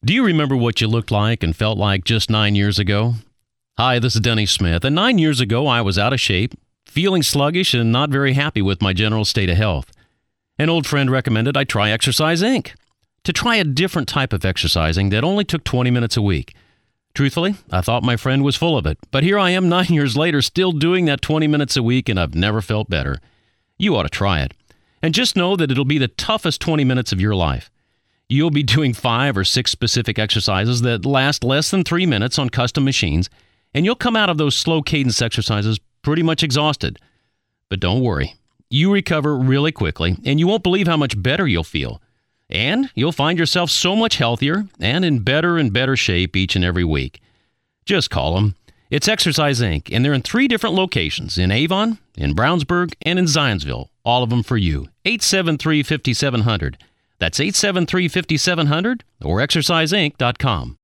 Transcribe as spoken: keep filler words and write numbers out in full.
Do you remember what you looked like and felt like just nine years ago? Hi, this is Denny Smith, and nine years ago I was out of shape, feeling sluggish, and not very happy with my general state of health. An old friend recommended I try Exercise Incorporated. To try a different type of exercising that only took twenty minutes a week. Truthfully, I thought my friend was full of it, but here I am nine years later still doing that twenty minutes a week, and I've never felt better. You ought to try it. And just know that it'll be the toughest twenty minutes of your life. You'll be doing five or six specific exercises that last less than three minutes on custom machines, and you'll come out of those slow cadence exercises pretty much exhausted. But don't worry. You recover really quickly, and you won't believe how much better you'll feel. And you'll find yourself so much healthier and in better and better shape each and every week. Just call them. It's Exercise Incorporated, and they're in three different locations, in Avon, in Brownsburg, and in Zionsville. All of them for you. eight seven three, five seven zero zero. That's eight seven three, five seven zero zero or exercise inc dot com.